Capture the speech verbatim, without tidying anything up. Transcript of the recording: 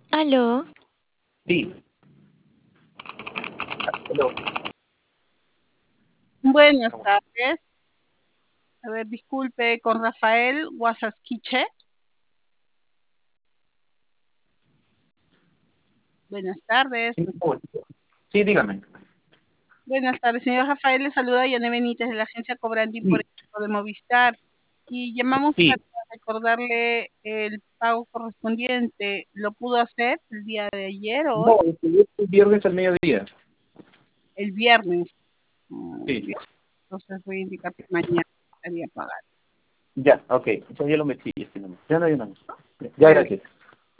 Aló, Sí. Hello. Buenas tardes. A ver, disculpe, con Rafael Guasasquiche. Buenas tardes. Sí, por- sí, dígame. Buenas tardes, señor Rafael. Le saluda Yané Benítez de la agencia Cobrandi por Sí, el equipo de Movistar. Y llamamos sí. para recordarle el pago correspondiente. ¿Lo pudo hacer el día de ayer o hoy? No, es que yo el viernes al mediodía. El viernes. Muy Sí. bien. Entonces voy a indicar que mañana estaría pagado. Ya, ok. Entonces ya lo metí, este número. Ya no hay nada. Ya, Bueno, gracias.